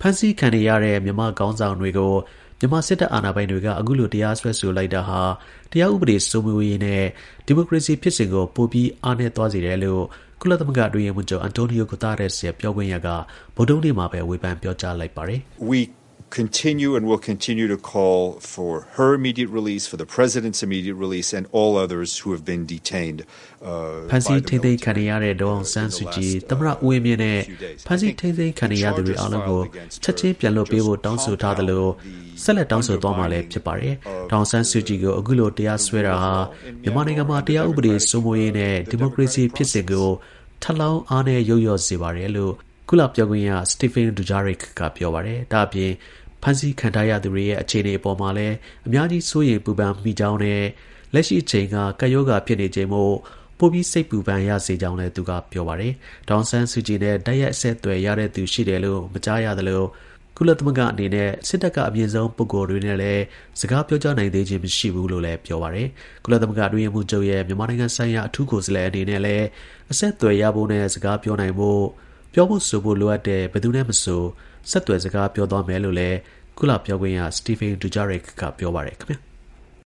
ဖန်ဆီးခံနေရတဲ့မြန်မာခေါင်းဆောင်တွေကိုမြန်မာစစ်တပ်အာဏာပိုင်တွေကအခုလိုတရားစွဲဆိုလိုက်တာဟာတရားဥပဒေစိုးမိုးရေးနဲ့ဒီမိုကရေစီဖြစ်စဉ်ကိုပိုပြီးအားနည်းသွားစေတယ်လို့ကုလသမဂ္ဂအတွင်းရေးမှူးချုပ်အန်တိုနီယို ဂူတာရက်စ်ရဲ့ပြောခွင့်ရကဗုဒ္ဓဟူးနေ့မှာပဲဝေဖန်ပြောကြားလိုက်ပါတယ်။ We continue and will continue to call for her immediate release, for the president's immediate release, and all others who have been detained. ဖန်ဆီးထိန်းသိမ်းခံနေရတဲ့ဒေါ်အောင်ဆန်းစုကြည်သမ္မတဦးဝင်းမြင့်နဲ့ဖန်ဆီးထိန်းသိမ်းခံနေရသူတွေအားလုံးကိုချက်ချင်းပြန်လွှတ်ပေးဖို့တောင်းဆိုထားသလိုဆက်လက်တောင်းဆိုသွားမှာလည်းဖြစ်ပါတယ်။ဒေါ်အောင်ဆန်းစုကြည်ကိုအခုလိုတရားစွဲတာဟာမြန်မာနိုင်ငံမှာတရားဥပဒေစိုးမိုးရေးနဲ့ဒီမိုကရေစီဖြစ်စဉ်ကိုထပ်လောင်းအားနဲ့ရုပ်ရော့စေပါတယ်လို့ကုလပြောခွင့်ရစတီဖင်ဒူဂျာရစ်ကပြောပါတယ်။ဒါအပြင်ဖန်ဆီးခံထားရသူတွေရဲ့အခြေအနေအပေါ်မှာလည်းအများကြီးစိုးရိမ်ပူပန်မိကြောင်းနဲ့လက်ရှိအချိန်ကကပ်ရောဂါဖြစ်နေချိန်မို့ပိုပြီးစိတ်ပူပန်ရစေကြောင်းလည်းသူကပြောပါတယ်။ဒေါ်ဆန်းစုကြည်နဲ့တိုက်ရိုက်အဆက်အသွယ်ရတဲ့သူရှိတယ်လို့မကြားရသလိုကုလသမဂ္ဂအနေနဲ့စစ်တပ်ကအမြင့်ဆုံးပုဂ္ဂိုလ်တွေနဲ့လည်းစကားပြောကြနိုင်သေးခြင်းမရှိဘူးလို့လည်းပြောပါတယ်။ကုလသမဂ္ဂအတွင်းရေးမှူးချုပ်ရဲ့မြန်မာနိုင်ငံဆိုင်ရာအထူးကိုယ်စားလှယ်အနေနဲ့လည်းအဆက်အသွယ်ရဖို့နဲ့စကားပြောနိုင်ဖို့ပြောဖို့ဆိုဖို့လိုအပ်တဲ့ဘယ်သူနဲ့မဆိုဆက်သွယ်စကားပြောသွားမယ်လို့လည်းကုလပြောခွင့်ရစတီဖင်ဒူဂျာရစ်ကပြောပါတယ်ခင်ဗျာ